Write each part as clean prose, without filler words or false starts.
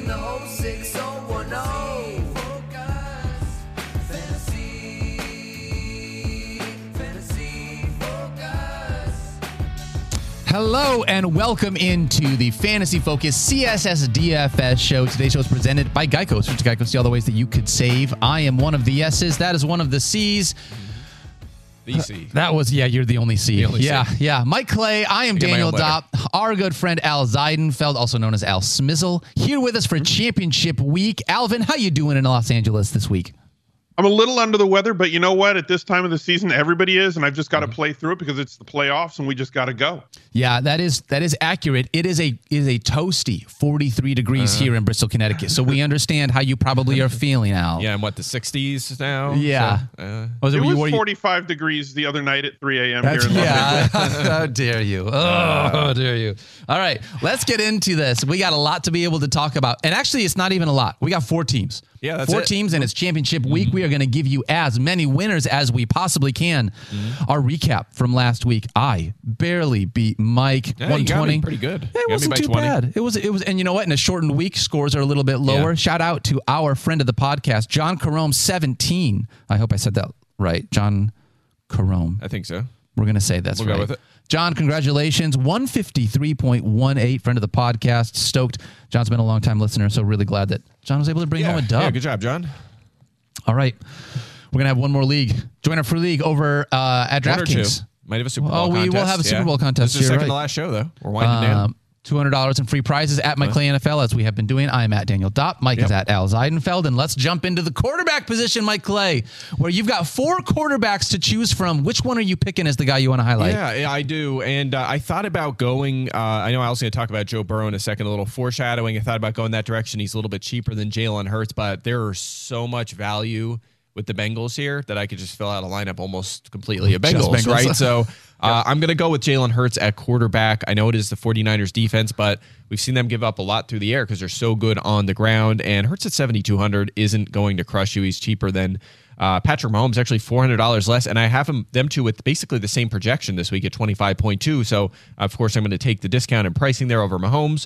the whole 6010. Focus, fantasy focus. Hello and welcome into the Fantasy Focus CSS DFS show. Today's show is presented by Geico. Search Geico, see all the ways that you could save. I am one of the S's. That is one of the C's. The C. That was, you're the only C. The only C. Yeah. Mike Clay, I am Daniel Dopp. Our good friend Al Zeidenfeld, also known as Al Smizzle, here with us for championship week. Alvin, how you doing in Los Angeles this week? I'm a little under the weather, but you know what? At this time of the season, everybody is, and I've just got to play through it because it's the playoffs, and we just got to go. Yeah, that is accurate. It is a toasty 43 degrees here in Bristol, Connecticut. So we understand how you probably are feeling, Al. Yeah, and what, the 60s now? Yeah. So, It was 45 degrees the other night at 3 a.m. here in Los Angeles. How dare you? How dare you? All right, let's get into this. We got a lot to be able to talk about. And actually, it's not even a lot. We got 4 teams. Yeah, that's four it. teams, and it's championship week. We are going to give you as many winners as we possibly can. Our recap from last week: I barely beat Mike. Yeah, 120. you got me pretty good. It wasn't too bad. It was, and you know what? In a shortened week, scores are a little bit lower. Yeah. Shout out to our friend of the podcast, John Carome, 17. I hope I said that right, John Carome. I think so. We're going to say that's We'll right. go with it. John, congratulations. 153.18, friend of the podcast. Stoked. John's been a long-time listener, so really glad that John was able to bring home a dub. Yeah, good job, John. All right. We're going to have one more league. Join our free league over at DraftKings. Might have a Super Bowl we contest. will have a Super Bowl contest. This is You're second to right. last show, though. We're winding down. $200 in free prizes at Mike Clay NFL, as we have been doing. I am at Daniel Dopp. Mike is at Al Zeidenfeld. And let's jump into the quarterback position, Mike Clay, where you've got 4 quarterbacks to choose from. Which one are you picking as the guy you want to highlight? Yeah, I do. And I thought about going, I know Al's going to talk about Joe Burrow in a second, a little foreshadowing. I thought about going that direction. He's a little bit cheaper than Jalen Hurts, but there is so much value with the Bengals here that I could just fill out a lineup almost completely of Bengals. Right? So I'm going to go with Jalen Hurts at quarterback. I know it is the 49ers defense, but we've seen them give up a lot through the air because they're so good on the ground. And Hurts at 7,200 isn't going to crush you. He's cheaper than Patrick Mahomes, actually $400 less. And I have them two with basically the same projection this week at 25.2. So, of course, I'm going to take the discount in pricing there over Mahomes.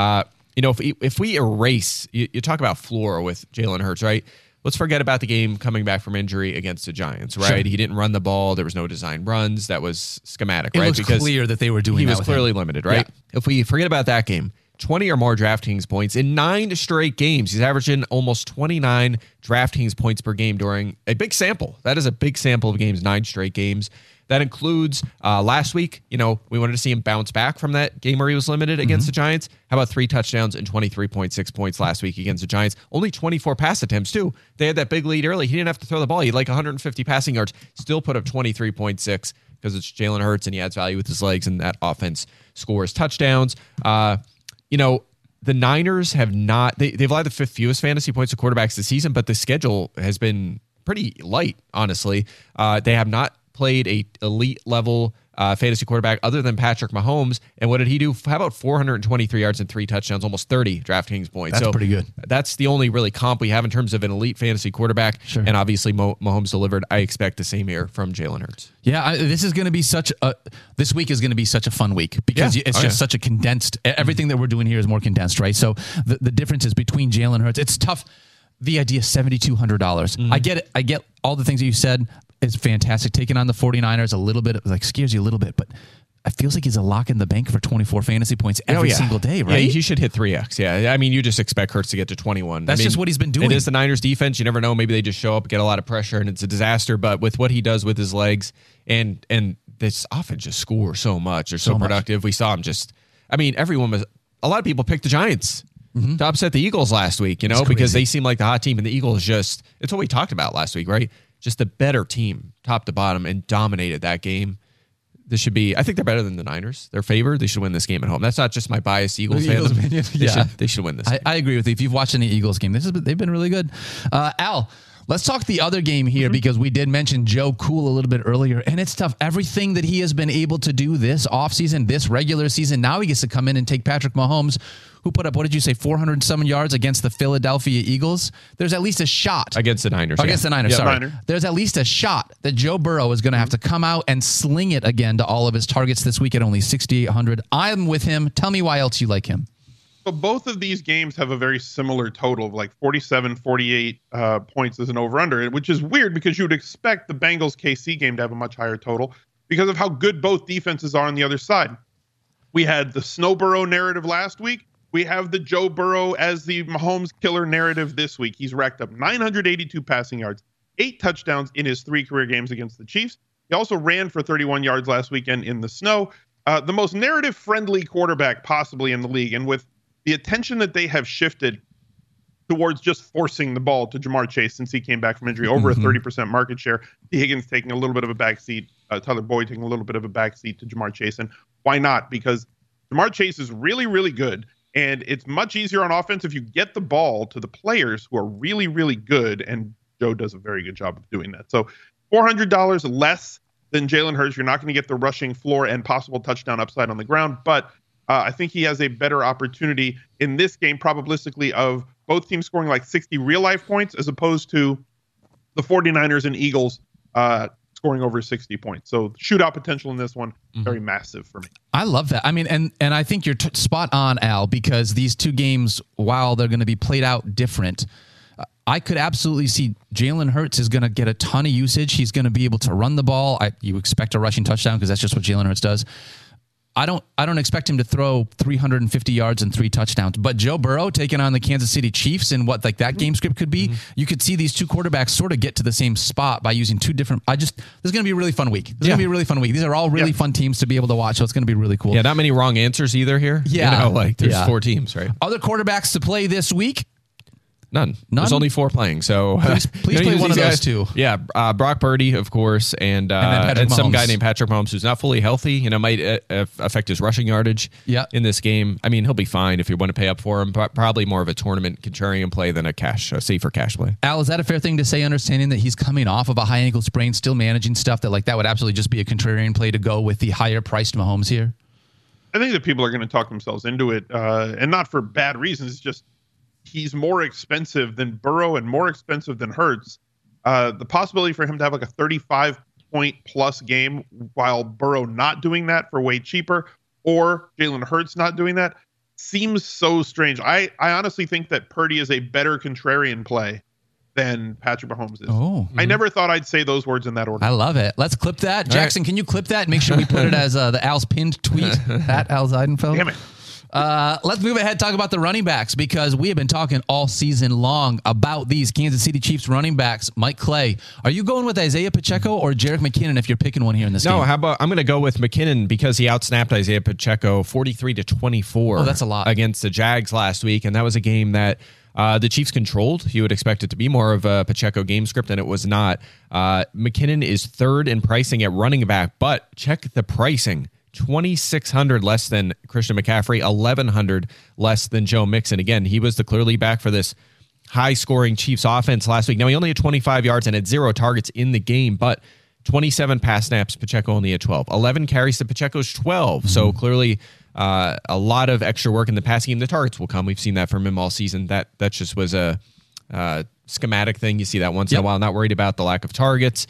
If we erase, you talk about floor with Jalen Hurts, right? Let's forget about the game coming back from injury against the Giants, right? Sure. He didn't run the ball. There was no design runs. That was schematic, right? It was clear that they were doing that. He was clearly limited, right? Yeah. If we forget about that game, 20 or more DraftKings points in 9 straight games. He's averaging almost 29 DraftKings points per game during a big sample. That is a big sample of games, 9 straight games. That includes last week, we wanted to see him bounce back from that game where he was limited against the Giants. How about 3 touchdowns and 23.6 points last week against the Giants? Only 24 pass attempts, too. They had that big lead early. He didn't have to throw the ball. He had like 150 passing yards, still put up 23.6 because it's Jalen Hurts and he adds value with his legs and that offense scores touchdowns. The Niners have not, they've allowed the 5th fewest fantasy points to quarterbacks this season, but the schedule has been pretty light, honestly. They have not played a elite level fantasy quarterback other than Patrick Mahomes. And what did he do? How about 423 yards and 3 touchdowns, almost 30 DraftKings points? That's pretty good. That's the only really comp we have in terms of an elite fantasy quarterback. Sure. And obviously Mahomes delivered. I expect the same here from Jalen Hurts. Yeah, this is going to be this week is going to be such a fun week because it's just such a condensed, everything that we're doing here is more condensed, right? So the differences between Jalen Hurts, it's tough. The idea $7,200. I get it. I get all the things that you said. It's fantastic. Taking on the 49ers a little bit, scares you a little bit, but it feels like he's a lock in the bank for 24 fantasy points every single day, right? Yeah, he should hit 3x. Yeah, I mean, you just expect Hurts to get to 21. That's just what he's been doing. It is the Niners defense. You never know. Maybe they just show up, get a lot of pressure, and it's a disaster. But with what he does with his legs and this offense just scores so much. They're so productive. We saw him a lot of people picked the Giants to upset the Eagles last week, because they seem like the hot team, and the Eagles it's what we talked about last week, right? Just a better team, top to bottom, and dominated that game. This should be, I think they're better than the Niners. They're favored. They should win this game at home. That's not just my biased Eagles fans. They should win this game. I agree with you. If you've watched any Eagles game, they've been really good. Al, let's talk the other game here because we did mention Joe Cool a little bit earlier, and it's tough. Everything that he has been able to do this offseason, this regular season, now he gets to come in and take Patrick Mahomes, who put up, 407 yards against the Philadelphia Eagles. There's at least a shot. Against the Niners. Against the Niners, sorry. Niner. There's at least a shot that Joe Burrow is going to have to come out and sling it again to all of his targets this week at only 6,800. I'm with him. Tell me why else you like him. So both of these games have a very similar total of like 47, 48 points as an over-under, which is weird because you would expect the Bengals-KC game to have a much higher total because of how good both defenses are on the other side. We had the Snow Burrow narrative last week. We have the Joe Burrow as the Mahomes killer narrative this week. He's racked up 982 passing yards, 8 touchdowns in his 3 career games against the Chiefs. He also ran for 31 yards last weekend in the snow. The most narrative-friendly quarterback possibly in the league. And with the attention that they have shifted towards just forcing the ball to Jamar Chase since he came back from injury, over a 30% market share, T. Higgins taking a little bit of a backseat, Tyler Boyd taking a little bit of a backseat to Jamar Chase. And why not? Because Jamar Chase is really, really good. And it's much easier on offense if you get the ball to the players who are really, really good. And Joe does a very good job of doing that. So $400 less than Jalen Hurts. You're not going to get the rushing floor and possible touchdown upside on the ground. But I think he has a better opportunity in this game, probabilistically, of both teams scoring like 60 real-life points as opposed to the 49ers and Eagles scoring over 60 points. So shootout potential in this one, very massive for me. I love that. I mean, and I think you're spot on, Al, because these two games, while they're going to be played out different, I could absolutely see Jalen Hurts is going to get a ton of usage. He's going to be able to run the ball. You expect a rushing touchdown because that's just what Jalen Hurts does. I don't expect him to throw 350 yards and 3 touchdowns. But Joe Burrow taking on the Kansas City Chiefs and what like that game script could be, you could see these two quarterbacks sort of get to the same spot by using two different. This is going to be a really fun week. This is going to be a really fun week. These are all really fun teams to be able to watch, so it's going to be really cool. Yeah, not many wrong answers either here. Yeah. There's 4 teams, right? Other quarterbacks to play this week. None. There's only 4 playing. So please play one of those two. Yeah, Brock Purdy, of course, and some guy named Patrick Mahomes who's not fully healthy. Might affect his rushing yardage. In this game. I mean, he'll be fine if you want to pay up for him. Probably more of a tournament contrarian play than a safer cash play. Al, is that a fair thing to say? Understanding that he's coming off of a high ankle sprain, still managing stuff that would absolutely just be a contrarian play to go with the higher priced Mahomes here. I think that people are going to talk themselves into it, and not for bad reasons. It's just he's more expensive than Burrow and more expensive than Hurts. The possibility for him to have like a 35-point plus game while Burrow not doing that for way cheaper, or Jalen Hurts not doing that, seems so strange. I honestly think that Purdy is a better contrarian play than Patrick Mahomes is. I never thought I'd say those words in that order. I love it. Let's clip that. Jackson, can you clip that and make sure we put it as the Al's pinned tweet at Al Zeidenfeld? Damn it. Let's move ahead, talk about the running backs, because we have been talking all season long about these Kansas City Chiefs running backs. Mike Clay, are you going with Isaiah Pacheco or Jerick McKinnon if you're picking one here in this game? No, how about I'm going to go with McKinnon because he outsnapped Isaiah Pacheco 43-24. Oh, that's a lot. Against the Jags last week, and that was a game that the Chiefs controlled. You would expect it to be more of a Pacheco game script, and it was not. McKinnon is 3rd in pricing at running back, but check the pricing. $2,600 less than Christian McCaffrey, $1,100 less than Joe Mixon. Again, he was the clear lead back for this high-scoring Chiefs offense last week. Now, he only had 25 yards and had 0 targets in the game, but 27 pass snaps, Pacheco only had 12. 11 carries to Pacheco's 12. So clearly a lot of extra work in the passing game. The targets will come. We've seen that from him all season. That just was a schematic thing. You see that once in a while. Not worried about the lack of targets.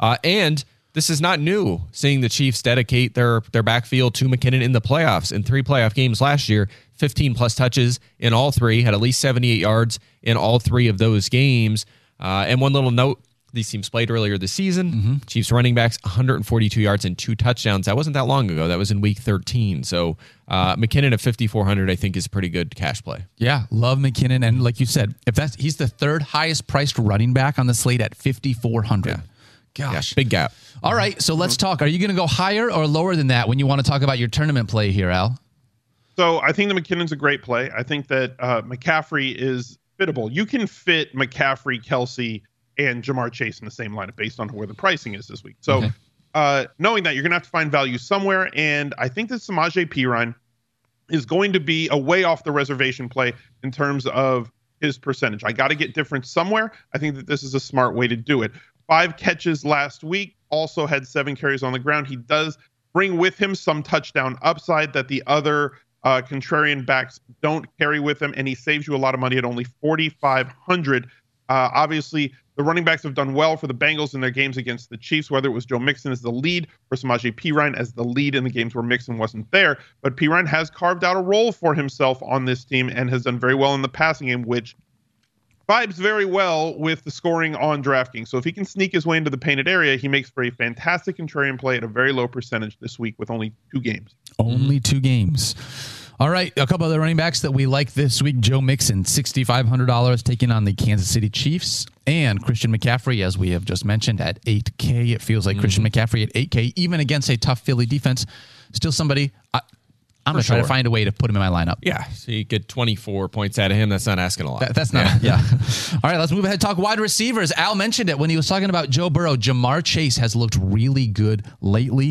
And this is not new, seeing the Chiefs dedicate their backfield to McKinnon in the playoffs. In 3 playoff games last year, 15-plus touches in all 3, had at least 78 yards in all 3 of those games. And one little note, these teams played earlier this season. Chiefs running backs, 142 yards and 2 touchdowns. That wasn't that long ago. That was in week 13. So McKinnon at 5,400, I think, is a pretty good cash play. Yeah, love McKinnon. And like you said, he's the 3rd highest priced running back on the slate at 5,400. Yeah. Gosh. Yeah, big gap. All right, so let's talk. Are you going to go higher or lower than that when you want to talk about your tournament play here, Al? So I think that McKinnon's a great play. I think that McCaffrey is fittable. You can fit McCaffrey, Kelsey, and Jamar Chase in the same lineup based on where the pricing is this week. So knowing that, you're going to have to find value somewhere, and I think that Samaje Perine is going to be a way off the reservation play in terms of his percentage. I got to get different somewhere. I think that this is a smart way to do it. 5 catches last week, also had 7 carries on the ground. He does bring with him some touchdown upside that the other contrarian backs don't carry with him, and he saves you a lot of money at only $4,500. Obviously, The running backs have done well for the Bengals in their games against the Chiefs, whether it was Joe Mixon as the lead or Samaje Perine as the lead in the games where Mixon wasn't there. But Perine has carved out a role for himself on this team and has done very well in the passing game, which vibes very well with the scoring on DraftKings. So if he can sneak his way into the painted area, he makes for a fantastic contrarian play at a very low percentage this week with only 2 games. Only 2 games. All right, a couple of the running backs that we like this week. Joe Mixon, $6,500, taking on the Kansas City Chiefs. And Christian McCaffrey, as we have just mentioned, at $8K. It feels like Christian McCaffrey at $8K, even against a tough Philly defense, still somebody I'm going to try to find a way to put him in my lineup. Yeah, so you get 24 points out of him. That's not asking a lot. That's not, yeah. All right, let's move ahead. Talk wide receivers. Al mentioned it when he was talking about Joe Burrow. Jamar Chase has looked really good lately.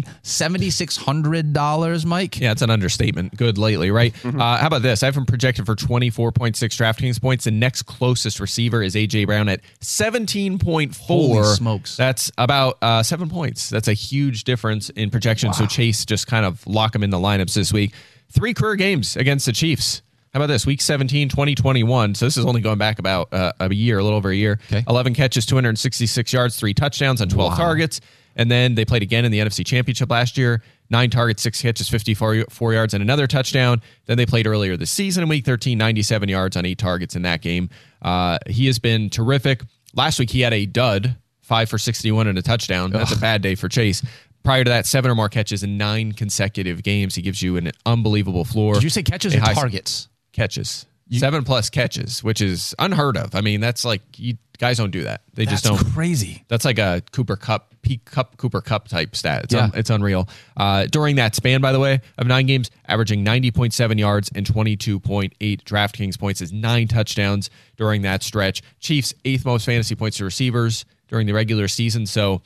$7,600, Mike. Yeah, it's an understatement. Good lately, right? How about this? I have him projected for 24.6 DraftKings points. The next closest receiver is A.J. Brown at 17.4. Holy smokes. That's about 7 points. That's a huge difference in projection. Wow. So Chase just kind of lock him in the lineups this week. 3 career games against the Chiefs. How about this? Week 17, 2021. So this is only going back about a year, a little over a year. Okay. 11 catches, 266 yards, 3 touchdowns on 12 targets. And then they played again in the NFC Championship last year. 9 targets, 6 catches, 54 yards, and another touchdown. Then they played earlier this season in Week 13, 97 yards on 8 targets in that game. He has been terrific. Last week he had a dud, 5 for 61 and a touchdown. That's a bad day for Chase. Prior to that, 7 or more catches in 9 consecutive games. He gives you an unbelievable floor. Did you say catches or targets? Catches. 7+ catches, which is unheard of. I mean, that's like, guys don't do that. Just don't. That's crazy. That's like a Cooper Kupp type stat. It's unreal. During that span, by the way, of 9 games, averaging 90.7 yards and 22.8 DraftKings points, is 9 touchdowns during that stretch. Chiefs 8th most fantasy points to receivers during the regular season. So,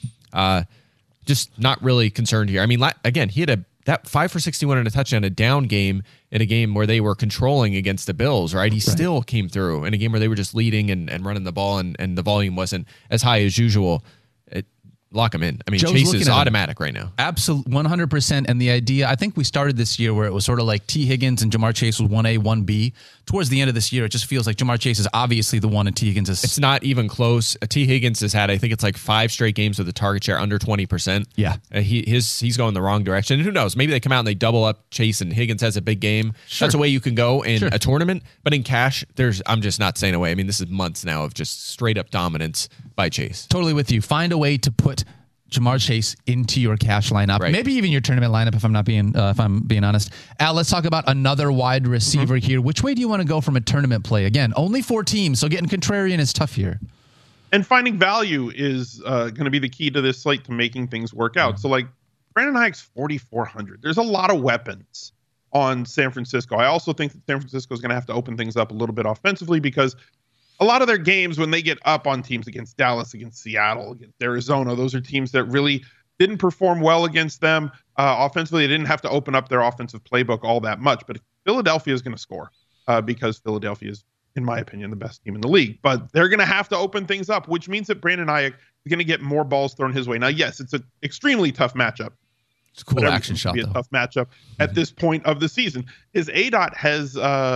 just not really concerned here. I mean, again, he had that 5 for 61 and a touchdown, a down game in a game where they were controlling against the Bills, right? He still came through in a game where they were just leading and running the ball and the volume wasn't as high as usual. Lock him in. I mean, Chase is automatic right now. Absolutely, 100%. And the idea, I think we started this year where it was sort of like T. Higgins and Jamar Chase was 1A, 1B. Towards the end of this year, it just feels like Jamar Chase is obviously the one and T. Higgins is... It's not even close. T. Higgins has had, I think it's like 5 straight games with a target share under 20%. Yeah. He's going the wrong direction. And who knows? Maybe they come out and they double up Chase and Higgins has a big game. Sure. That's a way you can go in a tournament. But in cash, I'm just not staying away. I mean, this is months now of just straight up dominance by Chase. Totally with you. Find a way to put Jamar Chase into your cash lineup, maybe even your tournament lineup. If I'm being honest, Al, let's talk about another wide receiver here. Which way do you want to go from a tournament play? Again, only 4 teams, so getting contrarian is tough here. And finding value is going to be the key to this slate to making things work out. So, like Brandon Aiyuk's 4,400. There's a lot of weapons on San Francisco. I also think that San Francisco is going to have to open things up a little bit offensively because a lot of their games when they get up on teams against Dallas, against Seattle, against Arizona, those are teams that really didn't perform well against them. Offensively, they didn't have to open up their offensive playbook all that much. But Philadelphia is going to score because Philadelphia is, in my opinion, the best team in the league. But they're going to have to open things up, which means that Brandon Aiyuk is going to get more balls thrown his way. Now, yes, it's an extremely tough matchup. It's a cool action shot, though. A tough matchup at this point of the season. His ADOT has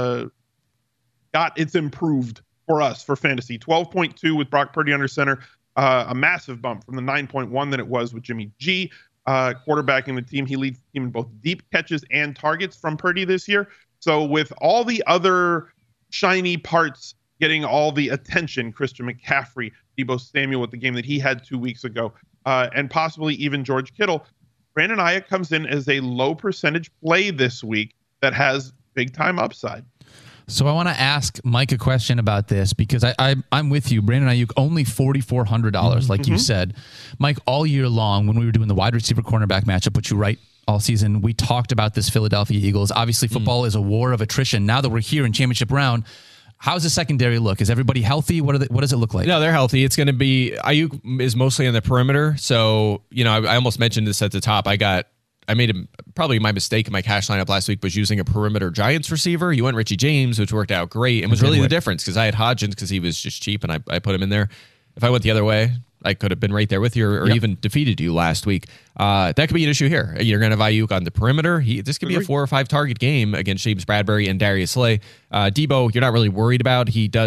it's improved for us for fantasy. 12.2 with Brock Purdy under center, a massive bump from the 9.1 that it was with Jimmy G quarterbacking the team. He leads the team in both deep catches and targets from Purdy this year. So with all the other shiny parts getting all the attention, Christian McCaffrey, Deebo Samuel with the game that he had 2 weeks ago, and possibly even George Kittle, Brandon Aiyuk comes in as a low percentage play this week that has big time upside. So I want to ask Mike a question about this because I'm with you. Brandon Aiyuk, only $4,400, like you said. Mike, all year long when we were doing the wide receiver cornerback matchup, which you write all season, we talked about this Philadelphia Eagles. Obviously, football is a war of attrition. Now that we're here in championship round, how's the secondary look? Is everybody healthy? What does it look like? No, they're healthy. It's going to be Aiyuk is mostly on the perimeter. So, I almost mentioned this at the top. I made probably my mistake in my cash lineup last week was using a perimeter Giants receiver. You went Richie James, which worked out great and was really the difference because I had Hodgins because he was just cheap and I put him in there. If I went the other way, I could have been right there with you or even defeated you last week. That could be an issue here. You're going to have Aiyuk on the perimeter. This could be a 4 or 5 target game against James Bradbury and Darius Slay. Deebo, you're not really worried about. He does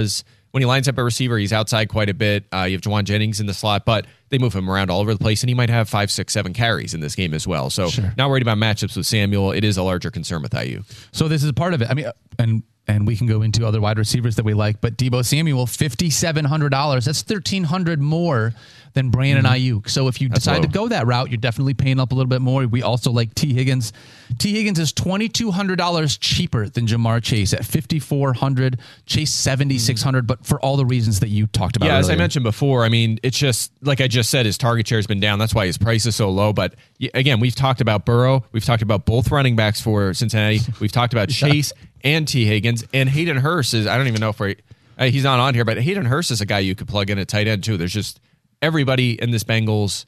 when he lines up a receiver, he's outside quite a bit. You have Juwan Jennings in the slot, but they move him around all over the place, and he might have 5, 6, 7 carries in this game as well. So not worried about matchups with Samuel. It is a larger concern with IU. So this is part of it. I mean, and we can go into other wide receivers that we like, but Deebo Samuel, $5,700. That's $1,300 more than Brandon Ayuk. So if you decide to go that route, you're definitely paying up a little bit more. We also like T. Higgins. T. Higgins is $2,200 cheaper than Jamar Chase at $5,400. Chase $7,600, but for all the reasons that you talked about. Yeah, earlier. as I mentioned before, I mean, it's just like I just said, his target share has been down. That's why his price is so low. But again, we've talked about Burrow. We've talked about both running backs for Cincinnati. We've talked about Chase and T. Higgins, and Hayden Hurst is, I don't even know if he's not on here, but Hayden Hurst is a guy you could plug in at tight end too. There's just everybody in this Bengals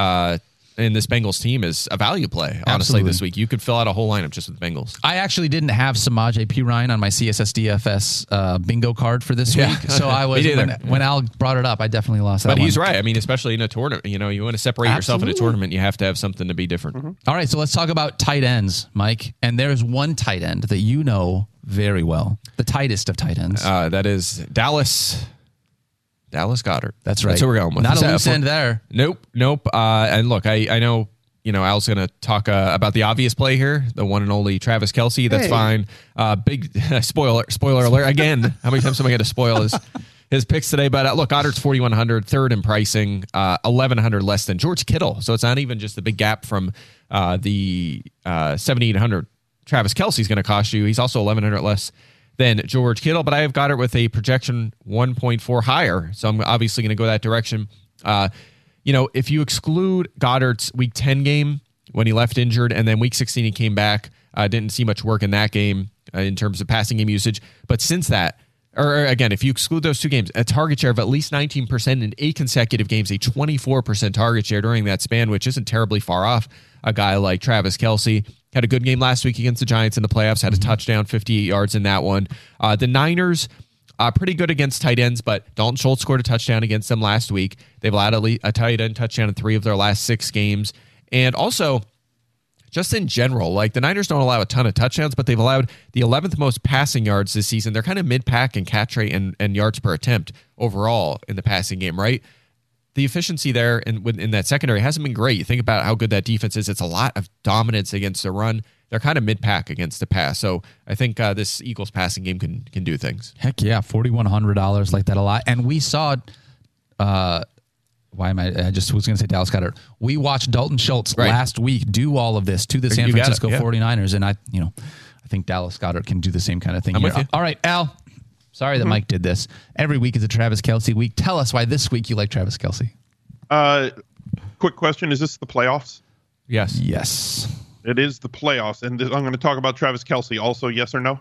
team is a value play, honestly. Absolutely. This week. You could fill out a whole lineup just with Bengals. I actually didn't have Samaje Perine on my CSS DFS bingo card for this week. So I was, when Al brought it up, I definitely lost that But one. he's right. I mean, especially in a tournament, you want to separate yourself in a tournament, you have to have something to be different. All right, so let's talk about tight ends, Mike. And there's one tight end that you know very well, the tightest of tight ends. That is Dallas Goedert. That's right. That's who we're going with. Not a loose end there. Nope. And look, I know, Al's going to talk about the obvious play here, the one and only Travis Kelce. That's fine. Big spoiler alert. Again, how many times am I going to spoil his picks today? But look, Goddard's 4,100, third in pricing, 1,100 less than George Kittle. So it's not even just the big gap from the 7,800 Travis Kelce's going to cost you. He's also 1,100 less than George Kittle, but I have Goddard with a projection 1.4 higher. So I'm obviously going to go that direction. If you exclude Goddard's week 10 game when he left injured, and then week 16 he came back, didn't see much work in that game in terms of passing game usage. But since that, or again, if you exclude those two games, a target share of at least 19% in 8 consecutive games, a 24% target share during that span, which isn't terribly far off a guy like Travis Kelce. Had a good game last week against the Giants in the playoffs, had a touchdown, 58 yards in that one. The Niners, pretty good against tight ends, but Dalton Schultz scored a touchdown against them last week. They've allowed a tight end touchdown in 3 of their last 6 games. And also, just in general, like the Niners don't allow a ton of touchdowns, but they've allowed the 11th most passing yards this season. They're kind of mid-pack in catch rate and yards per attempt overall in the passing game, right? The efficiency there in that secondary hasn't been great. You think about how good that defense is. It's a lot of dominance against the run. They're kind of mid-pack against the pass. So I think this Eagles passing game can do things. Heck yeah, $4,100 like that a lot. And we saw, I just was going to say Dallas Goedert. We watched Dalton Schultz last week do all of this to the San Francisco 49ers. And I think Dallas Goedert can do the same kind of thing here. All right, Al. Sorry that Mike did this. Every week is a Travis Kelce week. Tell us why this week you like Travis Kelce. Quick question. Is this the playoffs? Yes. Yes. It is the playoffs. And I'm going to talk about Travis Kelce also, yes or no?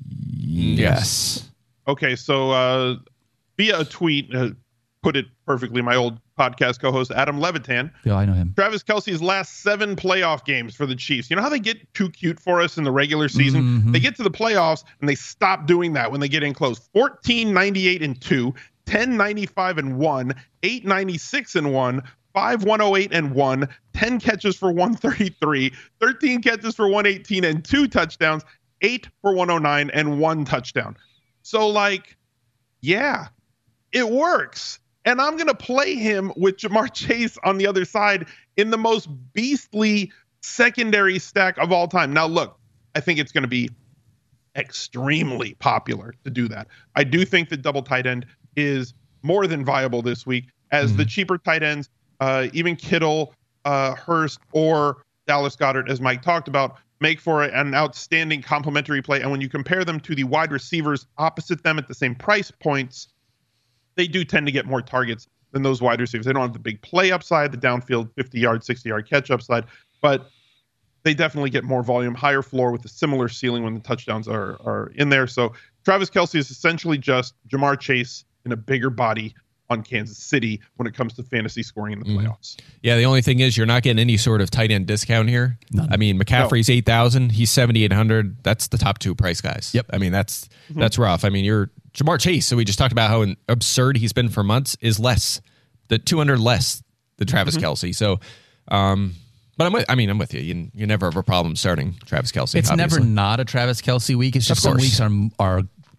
Yes. Okay, so via a tweet, put it perfectly, my old podcast co-host, Adam Levitan. Yeah, I know him. Travis Kelce's last 7 playoff games for the Chiefs. You know how they get too cute for us in the regular season? Mm-hmm. They get to the playoffs, and they stop doing that when they get in close. 14-98-2, 10-95-1, 8-96-1, 5-108-1, 10 catches for 133, 13 catches for 118 and 2 touchdowns, 8 for 109 and 1 touchdown. So, yeah, it works. And I'm going to play him with Jamar Chase on the other side in the most beastly secondary stack of all time. Now, look, I think it's going to be extremely popular to do that. I do think that double tight end is more than viable this week, as the cheaper tight ends, even Kittle, Hurst, or Dallas Goedert, as Mike talked about, make for an outstanding complementary play. And when you compare them to the wide receivers opposite them at the same price points, they do tend to get more targets than those wide receivers. They don't have the big play upside, the downfield 50-yard, 60-yard catch upside, but they definitely get more volume, higher floor with a similar ceiling when the touchdowns are in there. So Travis Kelce is essentially just Jamar Chase in a bigger body on Kansas City when it comes to fantasy scoring in the playoffs. Yeah, the only thing is you're not getting any sort of tight end discount here. None. I mean, McCaffrey's 8,000, he's 7,800. That's the top 2 price guys. Yep. I mean, that's rough. I mean, you're Jamar Chase, so we just talked about how absurd he's been for months, is less, the 200 less than Travis Kelce. So, but I'm with you. You never have a problem starting Travis Kelce. It's obviously. never not a Travis Kelce week. It's just some weeks are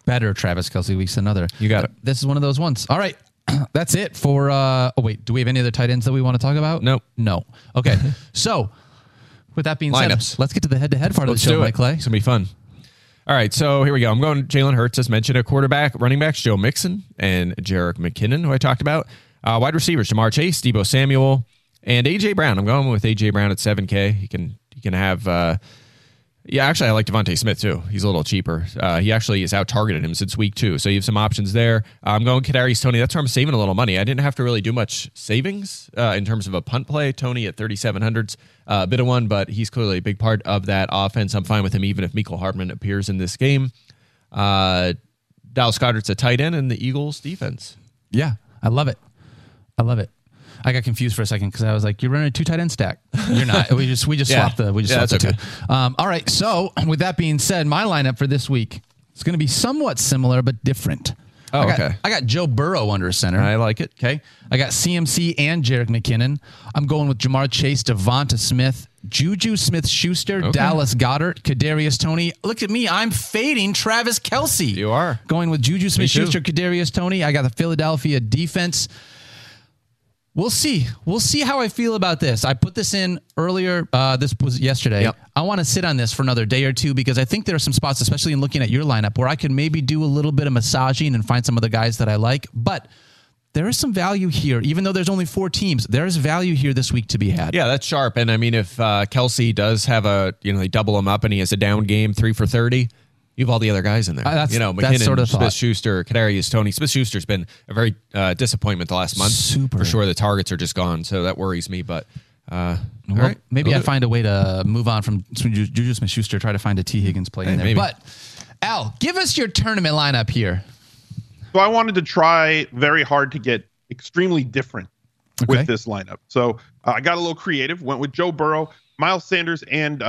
better Travis Kelce weeks than other. You got it. This is one of those ones. All right. That's it for do we have any other tight ends that we want to talk about? Nope. No. Okay. So with that being Lineups. said, let's get to the head-to-head part Let's of the show, do it. Mike Clay. It's going to be fun. All right, so here we go. I'm going Jalen Hurts, as mentioned, a quarterback, running backs, Joe Mixon and Jerick McKinnon, who I talked about. Wide receivers, Jamar Chase, Deebo Samuel, and A.J. Brown. I'm going with A.J. Brown at 7K. He can have actually, I like Devontae Smith, too. He's a little cheaper. He actually has out-targeted him since week 2, so you have some options there. I'm going Kadarius Toney. That's where I'm saving a little money. I didn't have to really do much savings in terms of a punt play. Toney at 3,700's a bit of one, but he's clearly a big part of that offense. I'm fine with him even if Mecole Hardman appears in this game. Dallas Goedert's a tight end in the Eagles defense. Yeah, I love it. I got confused for a second because I was like, "You're running a 2 tight end stack." You're not. We just swapped the swapped the okay. 2. All right. So with that being said, my lineup for this week is going to be somewhat similar but different. Oh, okay. I got Joe Burrow under center. I like it. Okay. I got CMC and Jerick McKinnon. I'm going with Jamar Chase, Devonta Smith, Juju Smith-Schuster, Dallas Goedert, Kadarius Toney. Look at me. I'm fading Travis Kelce. You are. Going with Juju Smith-Schuster, Kadarius Toney. I got the Philadelphia defense. We'll see. We'll see how I feel about this. I put this in earlier. This was yesterday. Yep. I want to sit on this for another day or two because I think there are some spots, especially in looking at your lineup, where I could maybe do a little bit of massaging and find some of the guys that I like. But there is some value here. Even though there's only 4 teams, there is value here this week to be had. Yeah, that's sharp. And I mean, if Kelce does have they double him up and he has a down game, 3 for 30, you have all the other guys in there. McKinnon, sort of Smith-Schuster, Kadarius Toney. Smith-Schuster's been a very disappointment the last month. Super. For sure, the targets are just gone, so that worries me. But all right, maybe I find a way to move on from Juju Smith-Schuster, try to find a T. Higgins play in there. Maybe. But, Al, give us your tournament lineup here. So I wanted to try very hard to get extremely different with this lineup. So I got a little creative, went with Joe Burrow, Miles Sanders, and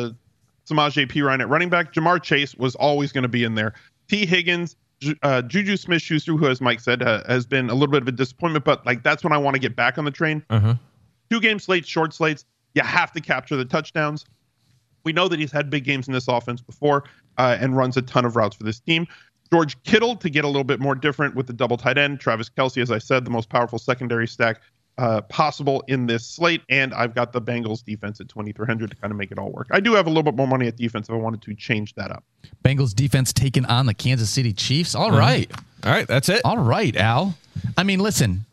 Samaje Perine at running back. Jamar Chase was always going to be in there. T. Higgins, Juju Smith-Schuster, who, as Mike said, has been a little bit of a disappointment, but that's when I want to get back on the train. 2-game slates, short slates. You have to capture the touchdowns. We know that he's had big games in this offense before and runs a ton of routes for this team. George Kittle to get a little bit more different with the double tight end. Travis Kelce, as I said, the most powerful secondary stack possible in this slate. And I've got the Bengals defense at 2,300 to kind of make it all work. I do have a little bit more money at defense if I wanted to change that up. Bengals defense taking on the Kansas City Chiefs. All right. All right, that's it. All right, Al. I mean, listen,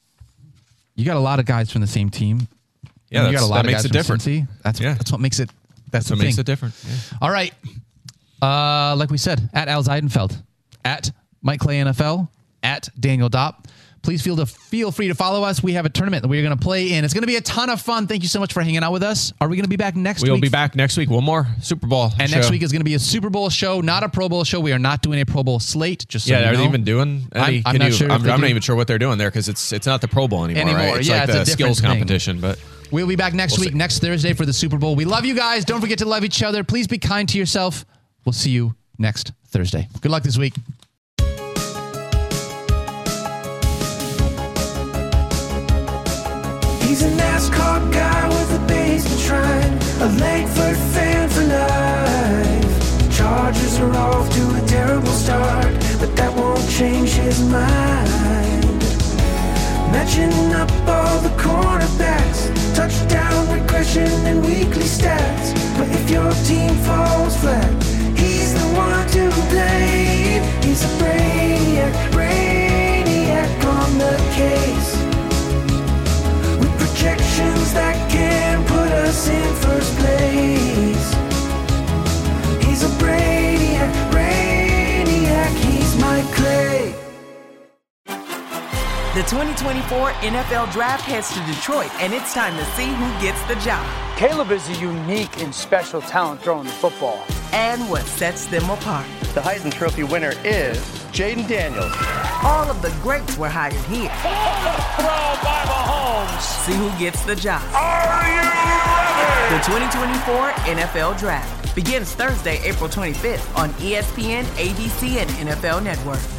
you got a lot of guys from the same team. Yeah, you got a lot that of makes guys it from different. Cincy. That's what makes it. That's what the makes thing. it different. Yeah. All right. Like we said, at Al Zeidenfeld, at Mike Clay NFL, at Daniel Dopp. Please feel free to follow us. We have a tournament that we're going to play in. It's going to be a ton of fun. Thank you so much for hanging out with us. Are we going to be back next week? We'll be back next week. One more Super Bowl And show. next week is going to be a Super Bowl show, not a Pro Bowl show. We are not doing a Pro Bowl slate. Just so are you know. they even doing any? I'm not sure. I'm not even sure what they're doing there because it's not the Pro Bowl anymore. Right? It's Yeah, like it's a the different skills thing. competition. But we'll be back next week, next Thursday for the Super Bowl. We love you guys. Don't forget to love each other. Please be kind to yourself. We'll see you next Thursday. Good luck this week. He's a NASCAR guy with a basement shrine, a Langford fan for life. The Chargers are off to a terrible start, but that won't change his mind. Matching up all the cornerbacks, touchdown regression and weekly stats. But if your team falls flat, he's the one to blame. He's a brainiac on the case. Projections that can put us in first place. He's a brainiac, he's Mike Clay. The 2024 NFL Draft heads to Detroit, and it's time to see who gets the job. Caleb is a unique and special talent throwing the football. And what sets them apart. The Heisman Trophy winner is Jaden Daniels. All of the greats were hired here. Throw by Mahomes. See who gets the job. Are you ready? The 2024 NFL Draft begins Thursday, April 25th on ESPN, ABC, and NFL Network.